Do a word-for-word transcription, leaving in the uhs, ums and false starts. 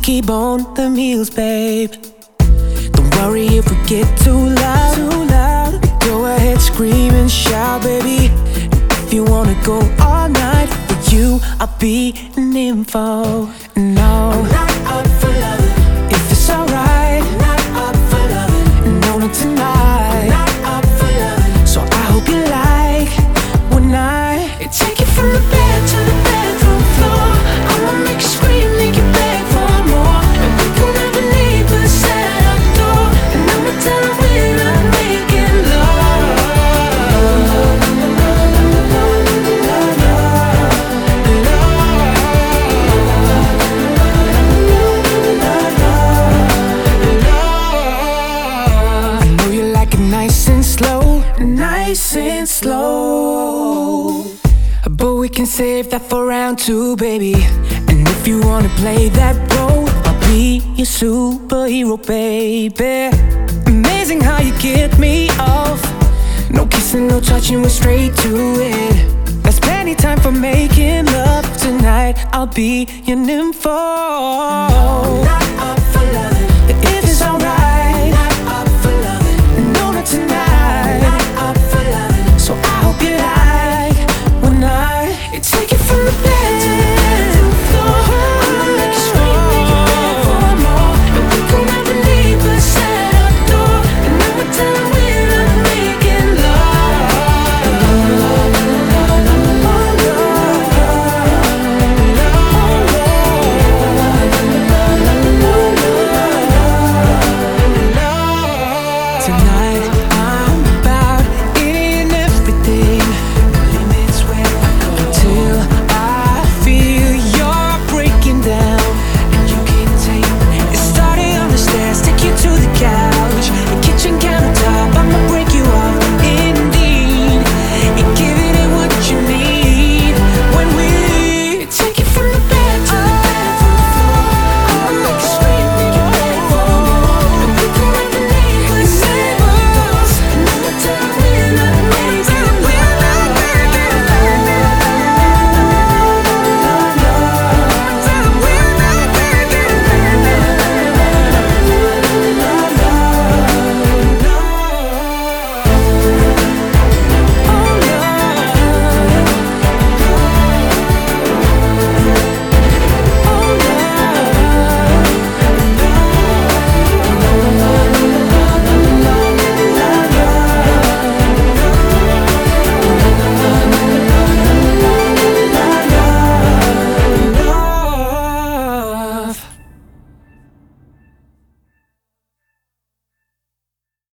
keep on the meals, babe. Don't worry if we get too loud, too loud. Go ahead, scream and shout, baby. If you wanna go all night, with you, I'll be an info. No, I'm not up for loving. If it's alright, I'm not up for loving. No, not tonight. I'm not up for loving. So I hope you like when I take you from the bed to the bedroom floor. I'ma make you scream, make you beg for more. And we can have a neighbor set up door. And I'ma tell them we're not making love. I know you like it nice and slow, nice and slow. But we can save that for round two, baby. And if you wanna play that role, I'll be your superhero, baby. Amazing how you get me off. No kissing, no touching, we're straight to it. There's plenty time for making love tonight. I'll be your nympho. No, I'm not up